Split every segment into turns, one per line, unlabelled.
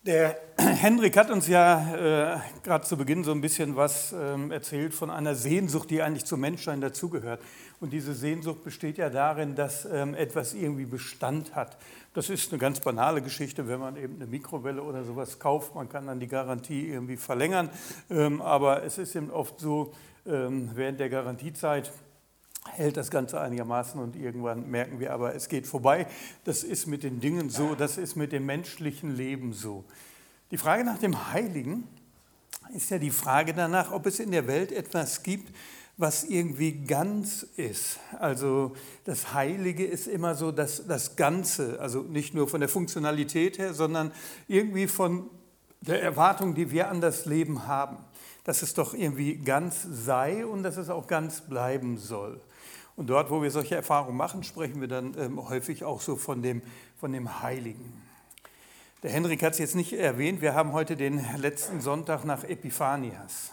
Der Henrik hat uns ja gerade zu Beginn so ein bisschen was erzählt von einer Sehnsucht, die eigentlich zum Menschsein dazugehört. Und diese Sehnsucht besteht ja darin, dass etwas irgendwie Bestand hat. Das ist eine ganz banale Geschichte, wenn man eben eine Mikrowelle oder sowas kauft. Man kann dann die Garantie irgendwie verlängern. Aber es ist eben oft so, während der Garantiezeit hält das Ganze einigermaßen und irgendwann merken wir aber, es geht vorbei. Das ist mit den Dingen so, das ist mit dem menschlichen Leben so. Die Frage nach dem Heiligen ist ja die Frage danach, ob es in der Welt etwas gibt, was irgendwie ganz ist. Also das Heilige ist immer so das Ganze, also nicht nur von der Funktionalität her, sondern irgendwie von der Erwartung, die wir an das Leben haben. Dass es doch irgendwie ganz sei und dass es auch ganz bleiben soll. Und dort, wo wir solche Erfahrungen machen, sprechen wir dann häufig auch so von dem Heiligen. Der Henrik hat es jetzt nicht erwähnt, wir haben heute den letzten Sonntag nach Epiphanias.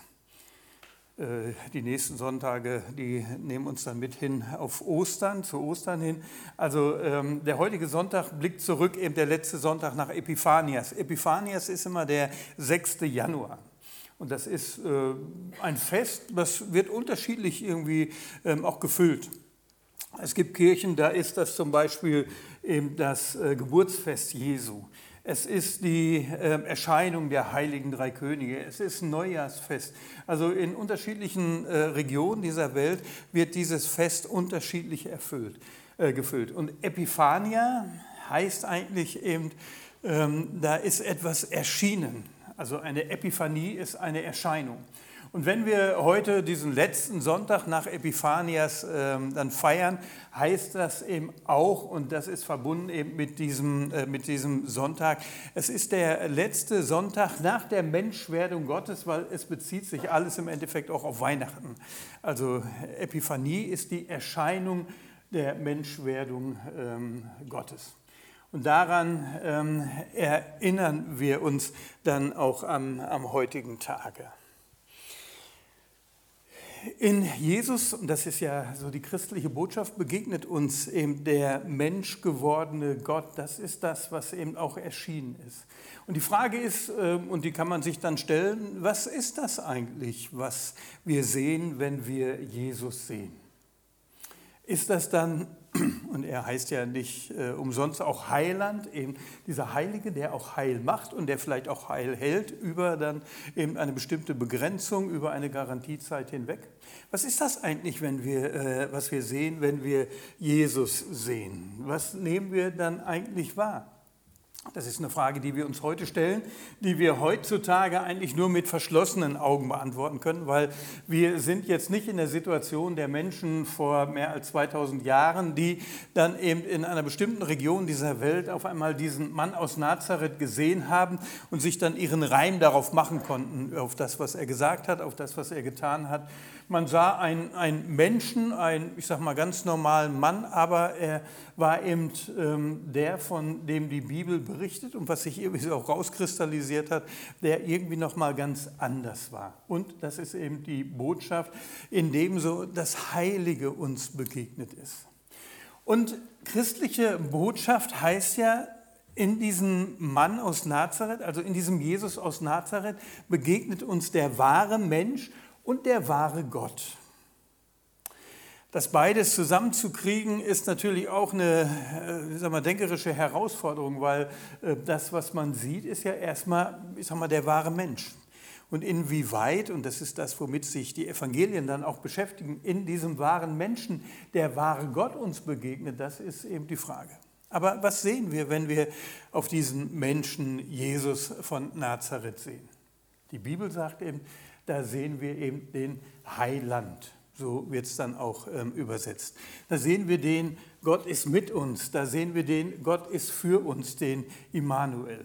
Die nächsten Sonntage, die nehmen uns dann mit hin auf Ostern, zu Ostern hin. Also der heutige Sonntag blickt zurück, eben der letzte Sonntag nach Epiphanias. Epiphanias ist immer der 6. Januar. Und das ist ein Fest, das wird unterschiedlich irgendwie auch gefüllt. Es gibt Kirchen, da ist das zum Beispiel eben das Geburtsfest Jesu. Es ist die Erscheinung der heiligen drei Könige. Es ist ein Neujahrsfest. Also in unterschiedlichen Regionen dieser Welt wird dieses Fest unterschiedlich gefüllt. Und Epiphania heißt eigentlich eben, da ist etwas erschienen. Also eine Epiphanie ist eine Erscheinung. Und wenn wir heute diesen letzten Sonntag nach Epiphanias dann feiern, heißt das eben auch, und das ist verbunden eben mit diesem Sonntag, es ist der letzte Sonntag nach der Menschwerdung Gottes, weil es bezieht sich alles im Endeffekt auch auf Weihnachten. Also Epiphanie ist die Erscheinung der Menschwerdung Gottes. Und daran erinnern wir uns dann auch am heutigen Tage. In Jesus, und das ist ja so die christliche Botschaft, begegnet uns eben der menschgewordene Gott. Das ist das, was eben auch erschienen ist. Und die Frage ist, und die kann man sich dann stellen, was ist das eigentlich, was wir sehen, wenn wir Jesus sehen? Ist das dann, und er heißt ja nicht umsonst auch Heiland, eben dieser Heilige, der auch Heil macht und der vielleicht auch Heil hält über dann eben eine bestimmte Begrenzung, über eine Garantiezeit hinweg. Was ist das eigentlich, was wir sehen, wenn wir Jesus sehen? Was nehmen wir dann eigentlich wahr? Das ist eine Frage, die wir uns heute stellen, die wir heutzutage eigentlich nur mit verschlossenen Augen beantworten können, weil wir sind jetzt nicht in der Situation der Menschen vor mehr als 2000 Jahren, die dann eben in einer bestimmten Region dieser Welt auf einmal diesen Mann aus Nazareth gesehen haben und sich dann ihren Reim darauf machen konnten, auf das, was er gesagt hat, auf das, was er getan hat. Man sah einen Menschen, ich sag mal ganz normalen Mann, aber er war eben der, von dem die Bibel berichtet und was sich irgendwie auch rauskristallisiert hat, der irgendwie noch mal ganz anders war. Und das ist eben die Botschaft, in dem so das Heilige uns begegnet ist. Und christliche Botschaft heißt ja, in diesem Mann aus Nazareth, also in diesem Jesus aus Nazareth, begegnet uns der wahre Mensch und der wahre Gott. Das beides zusammenzukriegen, ist natürlich auch eine denkerische Herausforderung, weil das, was man sieht, ist ja erstmal, der wahre Mensch. Und inwieweit, und das ist das, womit sich die Evangelien dann auch beschäftigen, in diesem wahren Menschen der wahre Gott uns begegnet, das ist eben die Frage. Aber was sehen wir, wenn wir auf diesen Menschen Jesus von Nazareth sehen? Die Bibel sagt eben, da sehen wir eben den Heiland. So wird es dann auch übersetzt. Da sehen wir den, Gott ist mit uns. Da sehen wir den, Gott ist für uns, den Immanuel.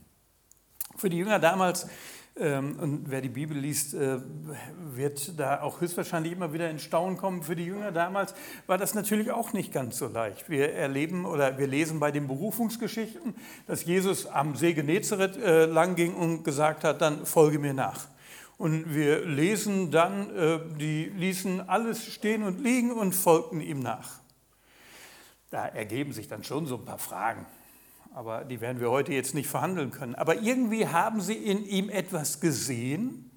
Für die Jünger damals, und wer die Bibel liest, wird da auch höchstwahrscheinlich immer wieder in Staunen kommen. Für die Jünger damals war das natürlich auch nicht ganz so leicht. Wir lesen bei den Berufungsgeschichten, dass Jesus am See Genezareth lang ging und gesagt hat, dann folge mir nach. Und wir lesen dann, die ließen alles stehen und liegen und folgten ihm nach. Da ergeben sich dann schon so ein paar Fragen. aber die werden wir heute jetzt nicht verhandeln können. Aber irgendwie haben sie in ihm etwas gesehen,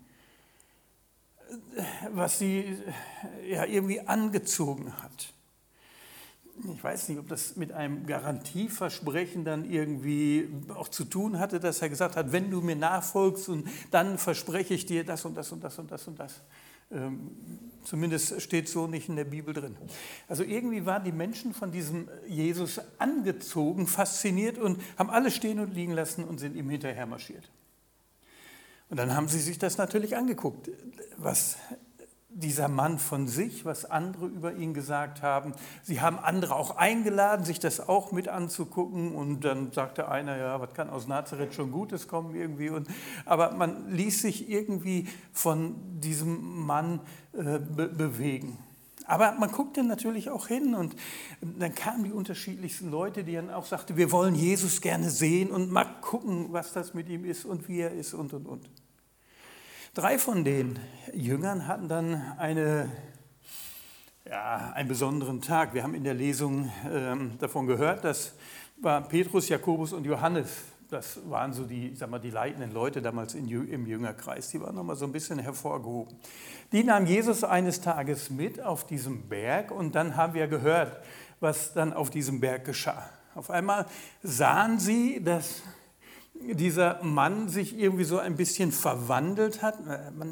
was sie ja irgendwie angezogen hat. Ich weiß nicht, ob das mit einem Garantieversprechen dann irgendwie auch zu tun hatte, dass er gesagt hat, wenn du mir nachfolgst und dann verspreche ich dir das und das und das und das und das. Zumindest steht so nicht in der Bibel drin. Also irgendwie waren die Menschen von diesem Jesus angezogen, fasziniert und haben alles stehen und liegen lassen und sind ihm hinterher marschiert. Und dann haben sie sich das natürlich angeguckt, was dieser Mann von sich, was andere über ihn gesagt haben. Sie haben andere auch eingeladen, sich das auch mit anzugucken. Und dann sagte einer, ja, was kann aus Nazareth schon Gutes kommen irgendwie. Aber man ließ sich irgendwie von diesem Mann bewegen. Aber man guckte natürlich auch hin und dann kamen die unterschiedlichsten Leute, die dann auch sagten, wir wollen Jesus gerne sehen und mal gucken, was das mit ihm ist und wie er ist und. 3 von den Jüngern hatten dann einen besonderen Tag. Wir haben in der Lesung davon gehört, das war Petrus, Jakobus und Johannes. Das waren so die leitenden Leute damals im Jüngerkreis. Die waren nochmal so ein bisschen hervorgehoben. Die nahm Jesus eines Tages mit auf diesem Berg und dann haben wir gehört, was dann auf diesem Berg geschah. Auf einmal sahen sie, dass dieser Mann sich irgendwie so ein bisschen verwandelt hat.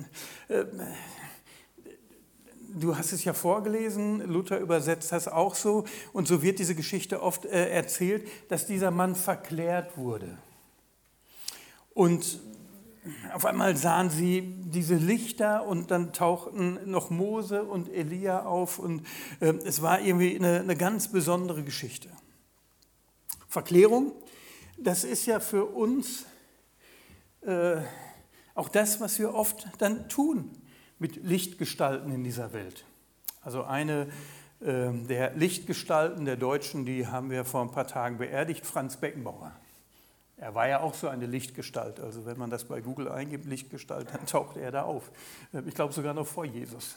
Du hast es ja vorgelesen, Luther übersetzt das auch so. Und so wird diese Geschichte oft erzählt, dass dieser Mann verklärt wurde. Und auf einmal sahen sie diese Lichter und dann tauchten noch Mose und Elia auf. Und es war irgendwie eine ganz besondere Geschichte. Verklärung. Das ist ja für uns auch das, was wir oft dann tun mit Lichtgestalten in dieser Welt. Also eine der Lichtgestalten der Deutschen, die haben wir vor ein paar Tagen beerdigt, Franz Beckenbauer. Er war ja auch so eine Lichtgestalt. Also wenn man das bei Google eingibt, Lichtgestalt, dann taucht er da auf. Ich glaube sogar noch vor Jesus.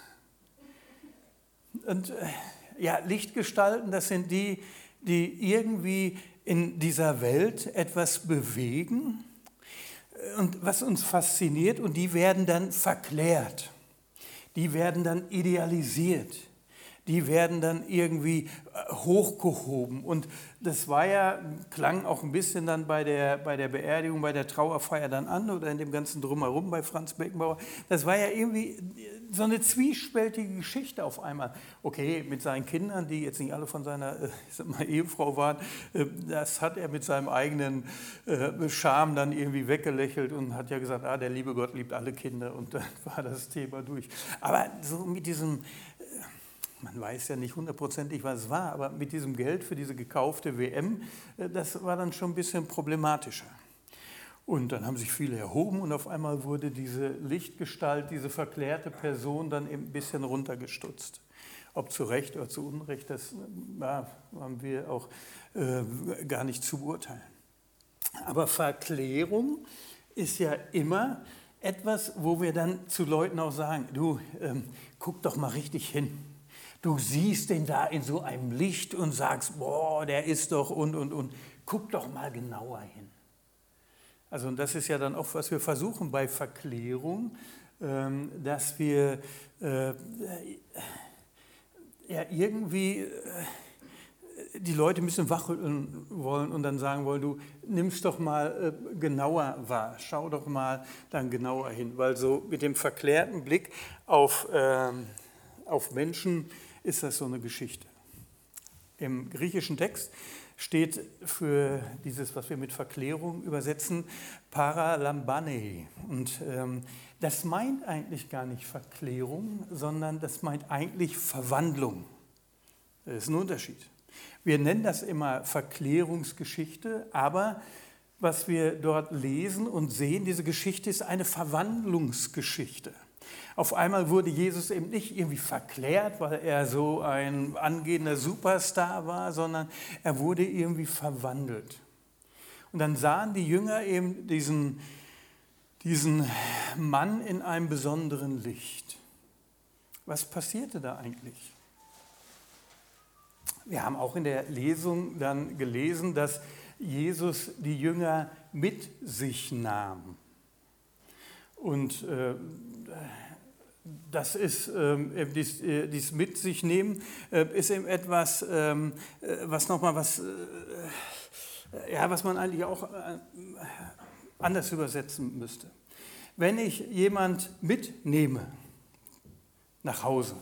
Und Lichtgestalten, das sind die irgendwie in dieser Welt etwas bewegen und was uns fasziniert und die werden dann verklärt, die werden dann idealisiert, die werden dann irgendwie hochgehoben und das klang auch ein bisschen dann bei der Beerdigung, bei der Trauerfeier dann an oder in dem ganzen Drumherum bei Franz Beckenbauer. Das war ja irgendwie so eine zwiespältige Geschichte auf einmal. Okay, mit seinen Kindern, die jetzt nicht alle von seiner Ehefrau waren, das hat er mit seinem eigenen Charme dann irgendwie weggelächelt und hat ja gesagt, der liebe Gott liebt alle Kinder und dann war das Thema durch. Aber so mit diesem man weiß ja nicht hundertprozentig, was es war, aber mit diesem Geld für diese gekaufte WM, das war dann schon ein bisschen problematischer. Und dann haben sich viele erhoben und auf einmal wurde diese Lichtgestalt, diese verklärte Person dann eben ein bisschen runtergestutzt. Ob zu Recht oder zu Unrecht, das haben wir auch gar nicht zu beurteilen. Aber Verklärung ist ja immer etwas, wo wir dann zu Leuten auch sagen, du, guck doch mal richtig hin. Du siehst den da in so einem Licht und sagst, boah, der ist doch und. Guck doch mal genauer hin. Also und das ist ja dann auch, was wir versuchen bei Verklärung, dass wir irgendwie die Leute ein bisschen wachrütteln wollen und dann sagen wollen, du nimmst doch mal genauer wahr, schau doch mal dann genauer hin, weil so mit dem verklärten Blick auf Menschen ist das so eine Geschichte. Im griechischen Text steht für dieses, was wir mit Verklärung übersetzen, Paralambane. Und das meint eigentlich gar nicht Verklärung, sondern das meint eigentlich Verwandlung. Das ist ein Unterschied. Wir nennen das immer Verklärungsgeschichte, aber was wir dort lesen und sehen, diese Geschichte ist eine Verwandlungsgeschichte. Auf einmal wurde Jesus eben nicht irgendwie verklärt, weil er so ein angehender Superstar war, sondern er wurde irgendwie verwandelt. Und dann sahen die Jünger eben diesen Mann in einem besonderen Licht. Was passierte da eigentlich? Wir haben auch in der Lesung dann gelesen, dass Jesus die Jünger mit sich nahm. Und das ist dies mit sich nehmen, ist eben etwas, was nochmal was man eigentlich auch anders übersetzen müsste. Wenn ich jemand mitnehme nach Hause,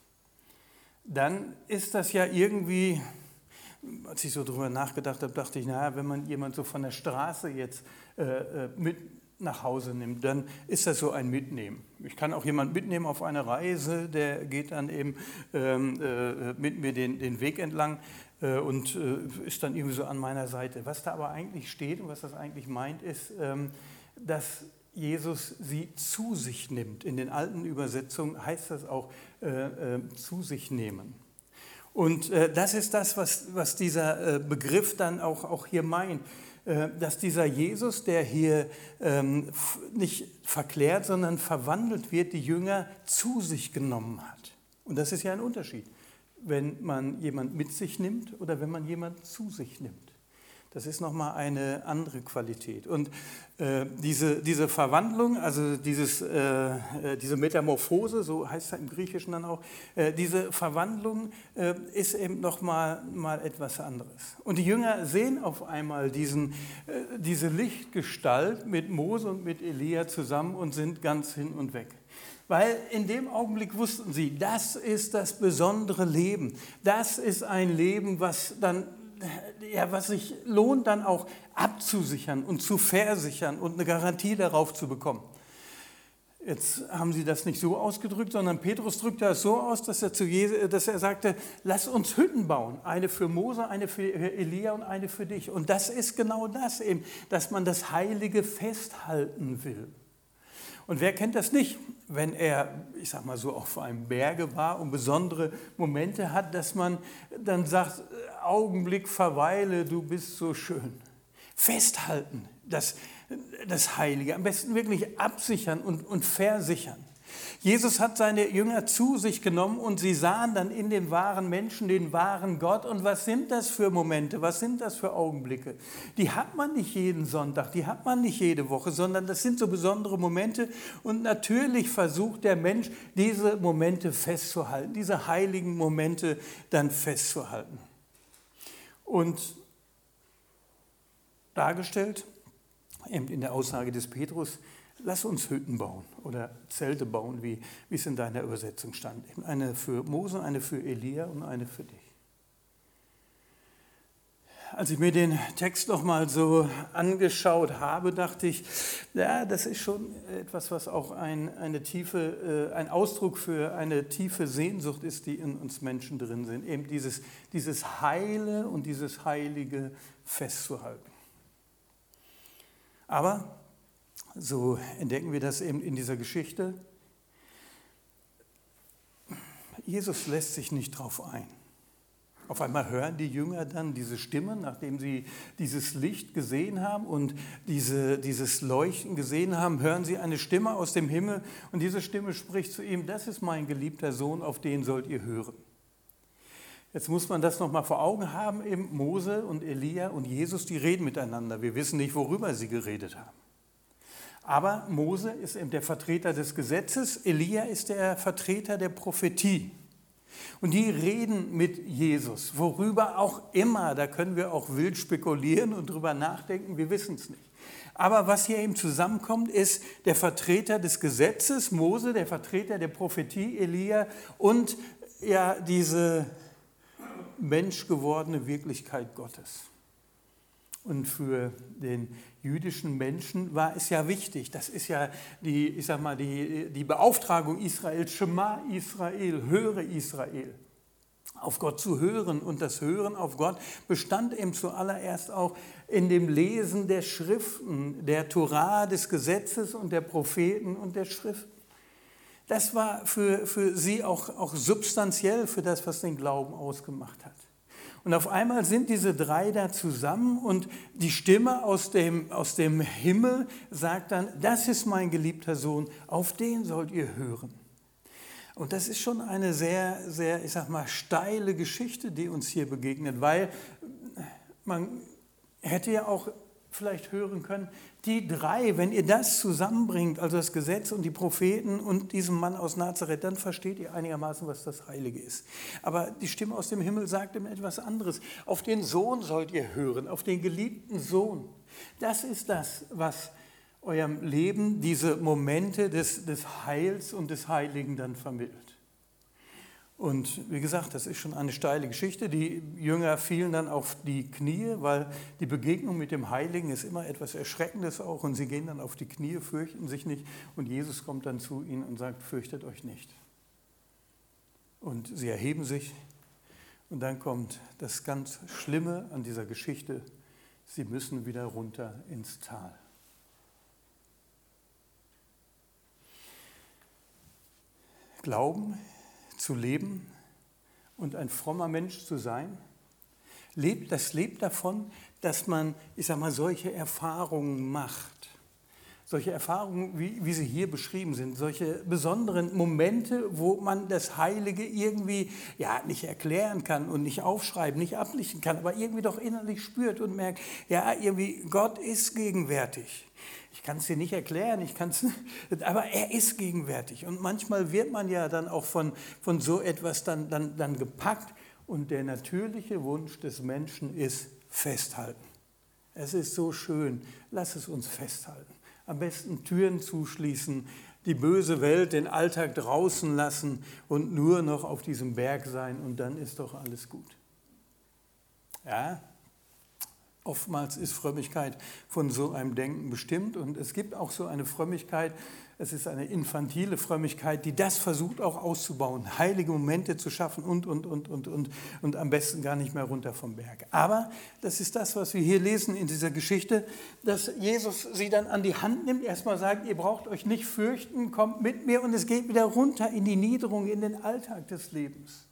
dann ist das ja irgendwie, als ich so drüber nachgedacht habe, dachte ich, naja, wenn man jemand so von der Straße jetzt mit nach Hause nimmt, dann ist das so ein Mitnehmen. Ich kann auch jemanden mitnehmen auf eine Reise, der geht dann eben mit mir den Weg entlang und ist dann irgendwie so an meiner Seite. Was da aber eigentlich steht und was das eigentlich meint, ist, dass Jesus sie zu sich nimmt. In den alten Übersetzungen heißt das auch zu sich nehmen. Und das ist das, was dieser Begriff dann auch hier meint. Dass dieser Jesus, der hier nicht verklärt, sondern verwandelt wird, die Jünger zu sich genommen hat. Und das ist ja ein Unterschied, wenn man jemand mit sich nimmt oder wenn man jemand zu sich nimmt. Das ist nochmal eine andere Qualität. Und diese Verwandlung, also diese Metamorphose, so heißt es im Griechischen dann auch, diese Verwandlung ist eben nochmal etwas anderes. Und die Jünger sehen auf einmal diese Lichtgestalt mit Mose und mit Elia zusammen und sind ganz hin und weg. Weil in dem Augenblick wussten sie, das ist das besondere Leben. Das ist ein Leben, was sich lohnt, dann auch abzusichern und zu versichern und eine Garantie darauf zu bekommen. Jetzt haben sie das nicht so ausgedrückt, sondern Petrus drückte es so aus, dass er sagte, lass uns Hütten bauen. Eine für Mose, eine für Elia und eine für dich. Und das ist genau das eben, dass man das Heilige festhalten will. Und wer kennt das nicht, wenn er, ich sag mal so, auf einem Berge war und besondere Momente hat, dass man dann sagt, Augenblick verweile, du bist so schön. Festhalten, das Heilige, am besten wirklich absichern und versichern. Jesus hat seine Jünger zu sich genommen und sie sahen dann in dem wahren Menschen den wahren Gott. Und was sind das für Momente, was sind das für Augenblicke? Die hat man nicht jeden Sonntag, die hat man nicht jede Woche, sondern das sind so besondere Momente. Und natürlich versucht der Mensch, diese Momente festzuhalten, diese heiligen Momente dann festzuhalten. Und dargestellt, eben in der Aussage des Petrus, lass uns Hütten bauen oder Zelte bauen, wie es in deiner Übersetzung stand. Eine für Mose, eine für Elia und eine für dich. Als ich mir den Text noch mal so angeschaut habe, dachte ich, ja, das ist schon etwas, was auch ein Ausdruck für eine tiefe Sehnsucht ist, die in uns Menschen drin sind. Eben dieses Heile und dieses Heilige festzuhalten. Aber so entdecken wir das eben in dieser Geschichte. Jesus lässt sich nicht drauf ein. Auf einmal hören die Jünger dann diese Stimme, nachdem sie dieses Licht gesehen haben und dieses Leuchten gesehen haben, hören sie eine Stimme aus dem Himmel und diese Stimme spricht zu ihm, das ist mein geliebter Sohn, auf den sollt ihr hören. Jetzt muss man das nochmal vor Augen haben, eben Mose und Elia und Jesus, die reden miteinander. Wir wissen nicht, worüber sie geredet haben. Aber Mose ist eben der Vertreter des Gesetzes, Elia ist der Vertreter der Prophetie. Und die reden mit Jesus, worüber auch immer, da können wir auch wild spekulieren und drüber nachdenken, wir wissen es nicht. Aber was hier eben zusammenkommt, ist der Vertreter des Gesetzes, Mose, der Vertreter der Prophetie, Elia und ja diese menschgewordene Wirklichkeit Gottes. Und für den jüdischen Menschen war es ja wichtig, das ist ja die Beauftragung Israels, Schema Israel, höre Israel, auf Gott zu hören. Und das Hören auf Gott bestand eben zuallererst auch in dem Lesen der Schriften, der Torah, des Gesetzes und der Propheten und der Schriften. Das war für sie auch substanziell für das, was den Glauben ausgemacht hat. Und auf einmal sind diese drei da zusammen und die Stimme aus dem Himmel sagt dann, das ist mein geliebter Sohn, auf den sollt ihr hören. Und das ist schon eine sehr, sehr, steile Geschichte, die uns hier begegnet, weil man Er hätte ja auch vielleicht hören können, die drei, wenn ihr das zusammenbringt, also das Gesetz und die Propheten und diesen Mann aus Nazareth, dann versteht ihr einigermaßen, was das Heilige ist. Aber die Stimme aus dem Himmel sagt ihm etwas anderes. Auf den Sohn sollt ihr hören, auf den geliebten Sohn. Das ist das, was eurem Leben diese Momente des Heils und des Heiligen dann vermittelt. Und wie gesagt, das ist schon eine steile Geschichte. Die Jünger fielen dann auf die Knie, weil die Begegnung mit dem Heiligen ist immer etwas Erschreckendes auch. Und sie gehen dann auf die Knie, fürchten sich nicht. Und Jesus kommt dann zu ihnen und sagt, fürchtet euch nicht. Und sie erheben sich. Und dann kommt das ganz Schlimme an dieser Geschichte. Sie müssen wieder runter ins Tal. Glauben zu leben und ein frommer Mensch zu sein, das lebt davon, dass man, solche Erfahrungen macht. Solche Erfahrungen, wie sie hier beschrieben sind, solche besonderen Momente, wo man das Heilige irgendwie nicht erklären kann und nicht aufschreiben, nicht ablichten kann, aber irgendwie doch innerlich spürt und merkt, irgendwie Gott ist gegenwärtig. Ich kann es dir nicht erklären, aber er ist gegenwärtig. Und manchmal wird man ja dann auch von so etwas dann gepackt. Und der natürliche Wunsch des Menschen ist festhalten. Es ist so schön, lass es uns festhalten. Am besten Türen zuschließen, die böse Welt, den Alltag draußen lassen und nur noch auf diesem Berg sein und dann ist doch alles gut. Ja. Oftmals ist Frömmigkeit von so einem Denken bestimmt und es gibt auch so eine Frömmigkeit, es ist eine infantile Frömmigkeit, die das versucht auch auszubauen, heilige Momente zu schaffen und am besten gar nicht mehr runter vom Berg. Aber das ist das, was wir hier lesen in dieser Geschichte, dass Jesus sie dann an die Hand nimmt, erstmal sagt, ihr braucht euch nicht fürchten, kommt mit mir und es geht wieder runter in die Niederung, in den Alltag des Lebens.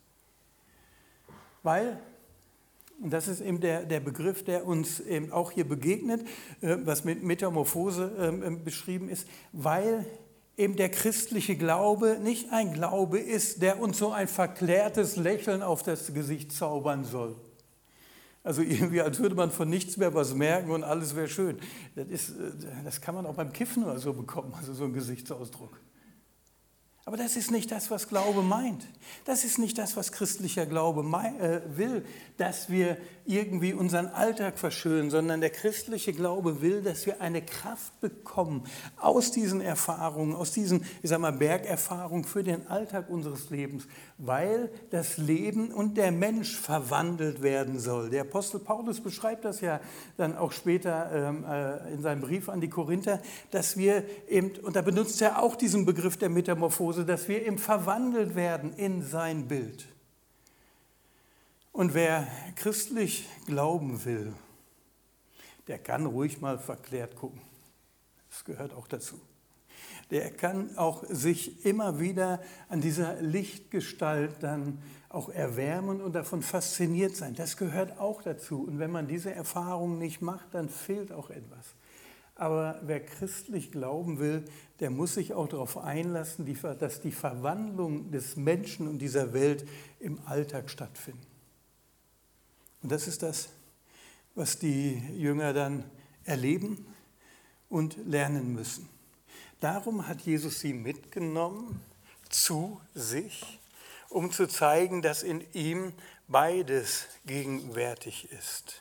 Weil... Und das ist eben der Begriff, der uns eben auch hier begegnet, was mit Metamorphose beschrieben ist, weil eben der christliche Glaube nicht ein Glaube ist, der uns so ein verklärtes Lächeln auf das Gesicht zaubern soll. Also irgendwie, als würde man von nichts mehr was merken und alles wäre schön. Das kann man auch beim Kiffen oder so bekommen, also so ein Gesichtsausdruck. Aber das ist nicht das, was Glaube meint. Das ist nicht das, was christlicher Glaube will, dass wir irgendwie unseren Alltag verschönern, sondern der christliche Glaube will, dass wir eine Kraft bekommen aus diesen Erfahrungen, aus diesen, Bergerfahrungen für den Alltag unseres Lebens, weil das Leben und der Mensch verwandelt werden soll. Der Apostel Paulus beschreibt das ja dann auch später in seinem Brief an die Korinther, dass wir eben, und da benutzt er auch diesen Begriff der Metamorphose, dass wir eben verwandelt werden in sein Bild. Und wer christlich glauben will, der kann ruhig mal verklärt gucken. Das gehört auch dazu. Der kann auch sich immer wieder an dieser Lichtgestalt dann auch erwärmen und davon fasziniert sein. Das gehört auch dazu. Und wenn man diese Erfahrung nicht macht, dann fehlt auch etwas. Aber wer christlich glauben will, der muss sich auch darauf einlassen, dass die Verwandlung des Menschen und dieser Welt im Alltag stattfindet. Und das ist das, was die Jünger dann erleben und lernen müssen. Darum hat Jesus sie mitgenommen zu sich, um zu zeigen, dass in ihm beides gegenwärtig ist.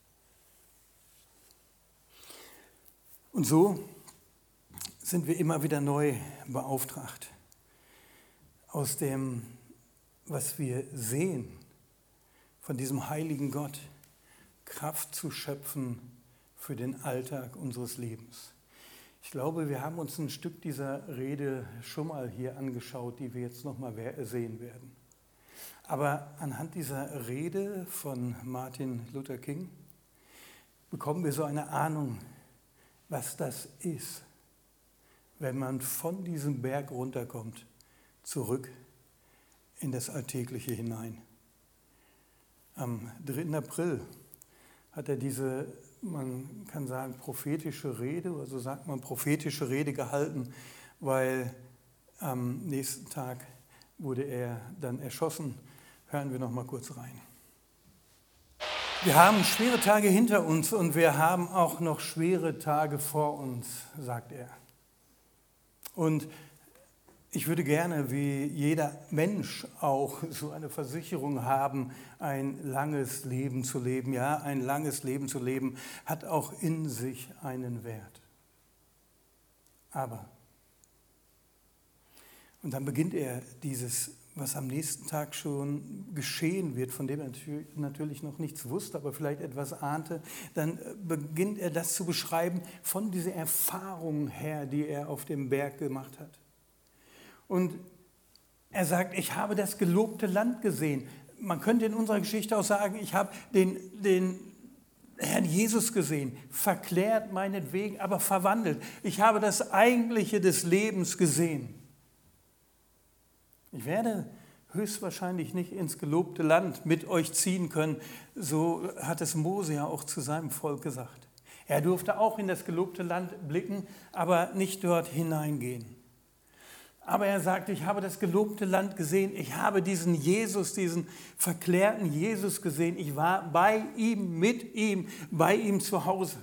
Und so sind wir immer wieder neu beauftragt, aus dem, was wir sehen, von diesem heiligen Gott, Kraft zu schöpfen für den Alltag unseres Lebens. Ich glaube, wir haben uns ein Stück dieser Rede schon mal hier angeschaut, die wir jetzt noch mal sehen werden. Aber anhand dieser Rede von Martin Luther King bekommen wir so eine Ahnung, was das ist, wenn man von diesem Berg runterkommt, zurück in das Alltägliche hinein. Am 3. April hat er diese, man kann sagen, prophetische Rede, oder so sagt man, prophetische Rede gehalten, weil am nächsten Tag wurde er dann erschossen. Hören wir noch mal kurz rein. Wir haben schwere Tage hinter uns und wir haben auch noch schwere Tage vor uns, sagt er. Und ich würde gerne, wie jeder Mensch auch, so eine Versicherung haben, ein langes Leben zu leben. Ja, ein langes Leben zu leben hat auch in sich einen Wert. Aber, und dann beginnt er dieses, was am nächsten Tag schon geschehen wird, von dem er natürlich noch nichts wusste, aber vielleicht etwas ahnte, dann beginnt er das zu beschreiben von dieser Erfahrung her, die er auf dem Berg gemacht hat. Und er sagt, ich habe das gelobte Land gesehen. Man könnte in unserer Geschichte auch sagen, ich habe den Herrn Jesus gesehen, verklärt meinetwegen, aber verwandelt. Ich habe das Eigentliche des Lebens gesehen. Ich werde höchstwahrscheinlich nicht ins gelobte Land mit euch ziehen können, so hat es Mose ja auch zu seinem Volk gesagt. Er durfte auch in das gelobte Land blicken, aber nicht dort hineingehen. Aber er sagt, ich habe das gelobte Land gesehen, ich habe diesen Jesus, diesen verklärten Jesus gesehen, ich war bei ihm, mit ihm, bei ihm zu Hause.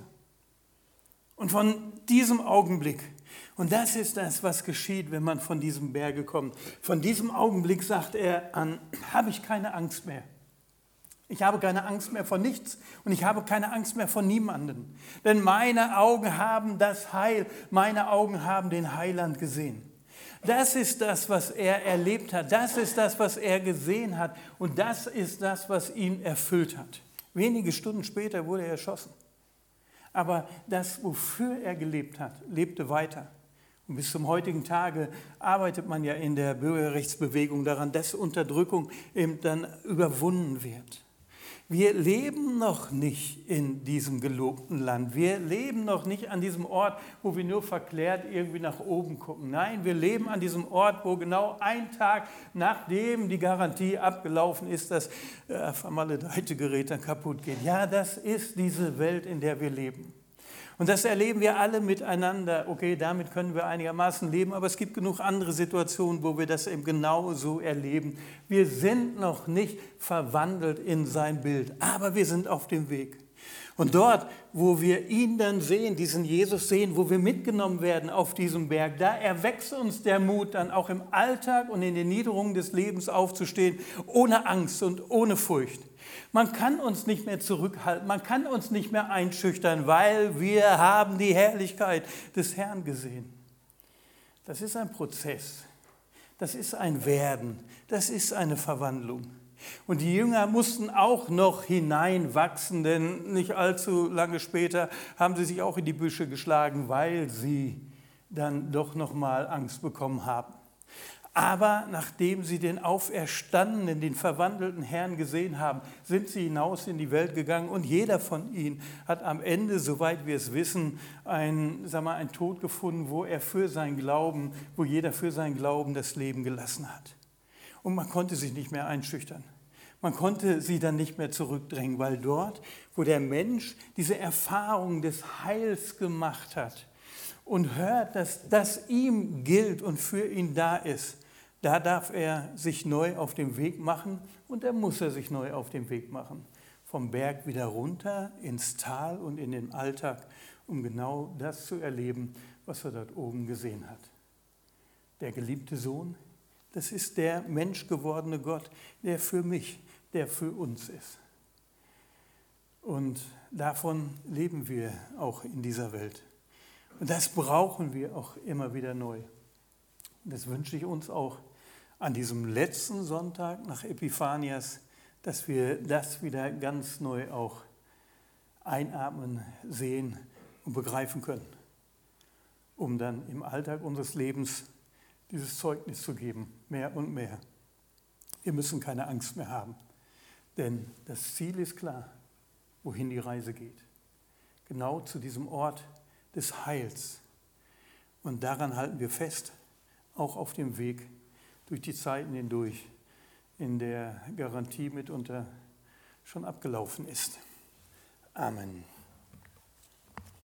Und von diesem Augenblick, und das ist das, was geschieht, wenn man von diesem Berge kommt, von diesem Augenblick sagt er an, habe ich keine Angst mehr. Ich habe keine Angst mehr vor nichts und ich habe keine Angst mehr vor niemandem. Denn meine Augen haben das Heil, meine Augen haben den Heiland gesehen. Das ist das, was er erlebt hat. Das ist das, was er gesehen hat. Und das ist das, was ihn erfüllt hat. Wenige Stunden später wurde er erschossen. Aber das, wofür er gelebt hat, lebte weiter. Und bis zum heutigen Tage arbeitet man ja in der Bürgerrechtsbewegung daran, dass Unterdrückung eben dann überwunden wird. Wir leben noch nicht in diesem gelobten Land. Wir leben noch nicht an diesem Ort, wo wir nur verklärt irgendwie nach oben gucken. Nein, wir leben an diesem Ort, wo genau ein Tag, nachdem die Garantie abgelaufen ist, das vermaledeite Gerät dann kaputt geht. Ja, das ist diese Welt, in der wir leben. Und das erleben wir alle miteinander. Okay, damit können wir einigermaßen leben, aber es gibt genug andere Situationen, wo wir das eben genau so erleben. Wir sind noch nicht verwandelt in sein Bild, aber wir sind auf dem Weg. Und dort, wo wir ihn dann sehen, diesen Jesus sehen, wo wir mitgenommen werden auf diesem Berg, da erwächst uns der Mut, dann auch im Alltag und in den Niederungen des Lebens aufzustehen, ohne Angst und ohne Furcht. Man kann uns nicht mehr zurückhalten, man kann uns nicht mehr einschüchtern, weil wir haben die Herrlichkeit des Herrn gesehen. Das ist ein Prozess, das ist ein Werden, das ist eine Verwandlung. Und die Jünger mussten auch noch hineinwachsen, denn nicht allzu lange später haben sie sich auch in die Büsche geschlagen, weil sie dann doch noch mal Angst bekommen haben. Aber nachdem sie den Auferstandenen, den verwandelten Herrn gesehen haben, sind sie hinaus in die Welt gegangen und jeder von ihnen hat am Ende, soweit wir es wissen, einen Tod gefunden, wo jeder für seinen Glauben das Leben gelassen hat. Und man konnte sich nicht mehr einschüchtern. Man konnte sie dann nicht mehr zurückdrängen, weil dort, wo der Mensch diese Erfahrung des Heils gemacht hat und hört, dass das ihm gilt und für ihn da ist, da darf er sich neu auf den Weg machen und da muss er sich neu auf den Weg machen. Vom Berg wieder runter ins Tal und in den Alltag, um genau das zu erleben, was er dort oben gesehen hat. Der geliebte Sohn, das ist der menschgewordene Gott, der für mich, der für uns ist. Und davon leben wir auch in dieser Welt. Und das brauchen wir auch immer wieder neu. Und das wünsche ich uns auch an diesem letzten Sonntag nach Epiphanias, dass wir das wieder ganz neu auch einatmen, sehen und begreifen können, um dann im Alltag unseres Lebens dieses Zeugnis zu geben, mehr und mehr. Wir müssen keine Angst mehr haben, denn das Ziel ist klar, wohin die Reise geht. Genau zu diesem Ort des Heils. Und daran halten wir fest, auch auf dem Weg durch die Zeiten hindurch, in der Garantie mitunter schon abgelaufen ist. Amen.